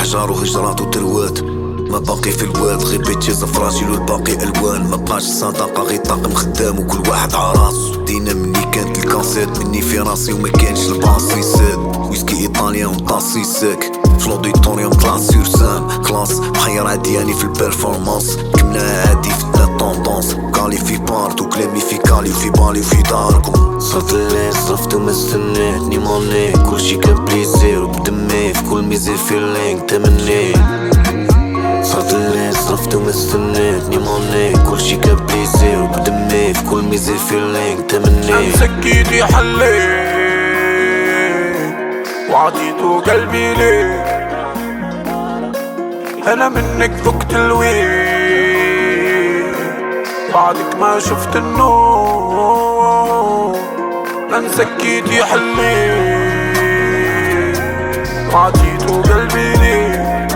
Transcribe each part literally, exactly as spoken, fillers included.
احجار وهجرات وتروات، ما باقي في الواد غير بيتي زفراجيل والباقي الوان. ما بقاش الصداقه غير طاقم خدام وكل واحد عراسو. دينا مني كانت الكاسيت مني في راسي وما كانش الباصي ساد. ويسكي ايطاليان وطاسي ساك فلوديتوريوم كلاس سور سان كلاس بخير عدياني في البرفورمانس. كمنا عادي في تلات طوندونس كالي في بارت وكلامي في كالي وفي بالي وفي داركم. صرت اللي صرفت وما استنيتني موني كلشي كان بليزير وبدمي في كل ميزي فيلينغ تمني. صرت اللي صرفت وما استنيتني موني كلشي كان بليزير وبدمي في كل ميزي فيلينغ تمني. امسك ايدي حليت وعطيته قلبي ليك، انا منك ذقت الويل بعدك ما شفت النور. امسك ايدي حليت وعطيته قلبي ليك،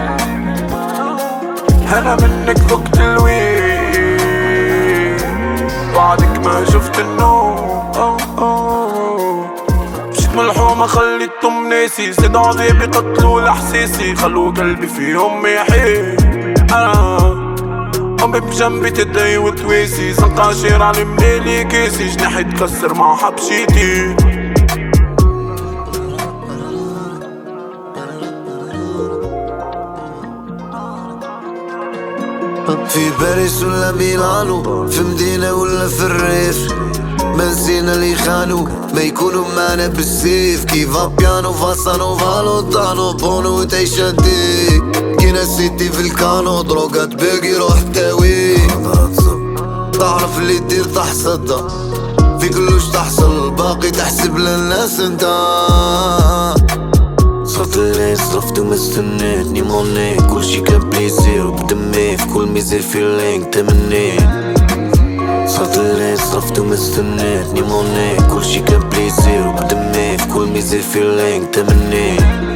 انا منك ذقت الويل بعدك ما شفت النور. مشيت ملحومة خليتهم ناسي، زيد عضيبي قتلوا لحساسي، خلوا قلبي فيهم يحيي. انا امي بجنبي تدعي وتواسي، زنقة شير على مليلي كاسي، جناحي تكسر مع حبشيتي. في باريس ولا ميلانو، في مدينة ولا في الريف، ما نسينا اللي خانو ما يكونوا معنا بالسيف. كيفا بيانو فاسانو فالوطانو بونو تعيش هدي كينا سيتي في الكانو دروقات باقي روح تاوي. تعرف اللي دير تحصد في كلوش تحصل باقي تحسب للناس انت. صرت اللي صرفت وما استنيتني موني كلشي كان بليزير وبدمي في كل ميزي فيلينغ تمني. صرت اللي صرفت وما استنيتني موني كلشي كان بليزير وبدمي في كل ميزي فيلينغ تمني.